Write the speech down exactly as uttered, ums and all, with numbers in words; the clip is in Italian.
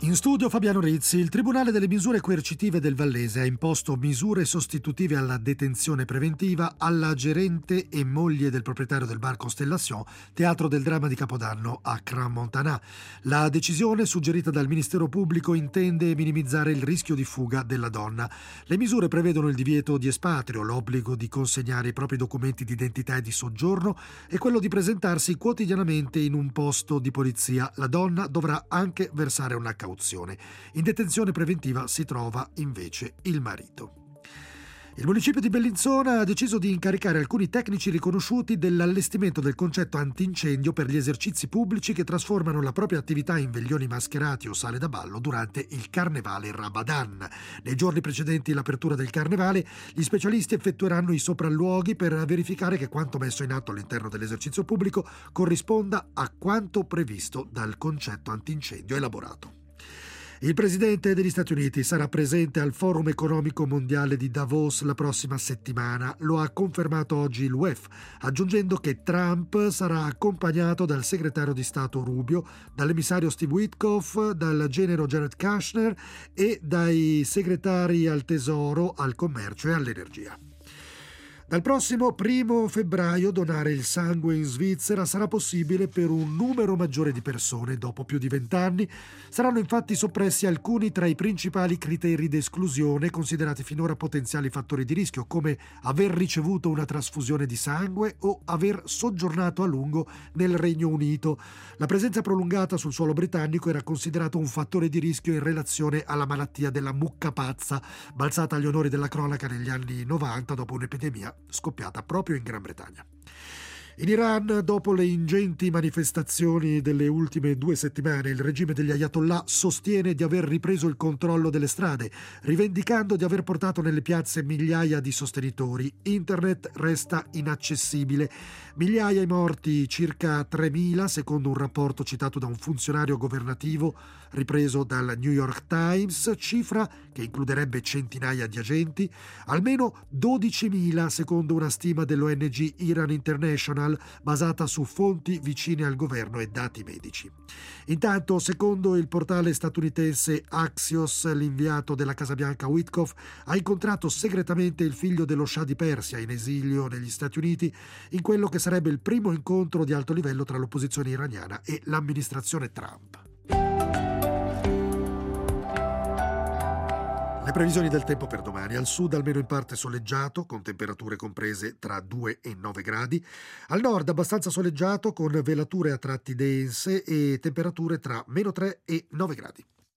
In studio Fabiano Rizzi. Il Tribunale delle misure coercitive del Vallese ha imposto misure sostitutive alla detenzione preventiva alla gerente e moglie del proprietario del bar Constellation, teatro del dramma di Capodanno a Crans-Montana. La decisione, suggerita dal Ministero Pubblico, intende minimizzare il rischio di fuga della donna. Le misure prevedono il divieto di espatrio, l'obbligo di consegnare i propri documenti di identità e di soggiorno e quello di presentarsi quotidianamente in un posto di polizia. La donna dovrà anche versare una cauzione. In detenzione preventiva si trova invece il marito. Il municipio di Bellinzona ha deciso di incaricare alcuni tecnici riconosciuti dell'allestimento del concetto antincendio per gli esercizi pubblici che trasformano la propria attività in veglioni mascherati o sale da ballo durante il Carnevale Ramadan. Nei giorni precedenti l'apertura del Carnevale, gli specialisti effettueranno i sopralluoghi per verificare che quanto messo in atto all'interno dell'esercizio pubblico corrisponda a quanto previsto dal concetto antincendio elaborato. Il presidente degli Stati Uniti sarà presente al Forum economico mondiale di Davos la prossima settimana. Lo ha confermato oggi l'U E F, aggiungendo che Trump sarà accompagnato dal segretario di Stato Rubio, dall'emissario Steve Witkoff, dal genero Jared Kushner e dai segretari al Tesoro, al Commercio e all'Energia. Dal prossimo primo febbraio donare il sangue in Svizzera sarà possibile per un numero maggiore di persone. Dopo più di vent'anni saranno infatti soppressi alcuni tra i principali criteri di esclusione considerati finora potenziali fattori di rischio, come aver ricevuto una trasfusione di sangue o aver soggiornato a lungo nel Regno Unito. La presenza prolungata sul suolo britannico era considerato un fattore di rischio in relazione alla malattia della mucca pazza, balzata agli onori della cronaca negli anni novanta dopo un'epidemia scoppiata proprio in Gran Bretagna. In Iran, dopo le ingenti manifestazioni delle ultime due settimane, il regime degli Ayatollah sostiene di aver ripreso il controllo delle strade, rivendicando di aver portato nelle piazze migliaia di sostenitori. Internet resta inaccessibile. Migliaia i morti, circa tremila, secondo un rapporto citato da un funzionario governativo ripreso dal New York Times, cifra che includerebbe centinaia di agenti, almeno dodicimila secondo una stima dell'O N G Iran International, basata su fonti vicine al governo e dati medici. Intanto, secondo il portale statunitense Axios, l'inviato della Casa Bianca Witkoff ha incontrato segretamente il figlio dello Shah di Persia in esilio negli Stati Uniti in quello che sarebbe il primo incontro di alto livello tra l'opposizione iraniana e l'amministrazione Trump. Le previsioni del tempo per domani: al sud almeno in parte soleggiato, con temperature comprese tra due e nove gradi, al nord abbastanza soleggiato con velature a tratti dense e temperature tra meno tre e nove gradi.